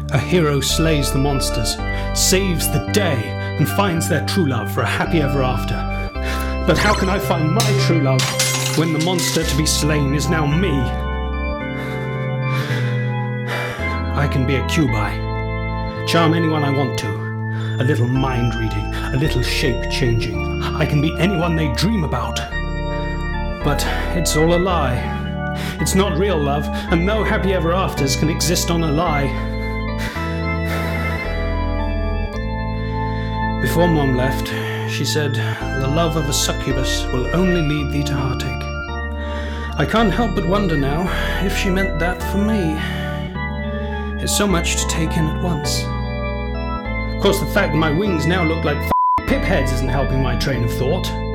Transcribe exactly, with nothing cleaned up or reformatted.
A hero slays the monsters, saves the day, and finds their true love for a happy ever after. But how can I find my true love when the monster to be slain is now me? I can be a Cubi, charm anyone I want to. A little mind reading, a little shape changing. I can be anyone they dream about. But it's all a lie. It's not real love, and no happy ever afters can exist on a lie. Before Mom left, she said, "The love of a succubus will only lead thee to heartache." I can't help but wonder now if she meant that for me. It's so much to take in at once. Of course, the fact that my wings now look like f***ing pip heads isn't helping my train of thought.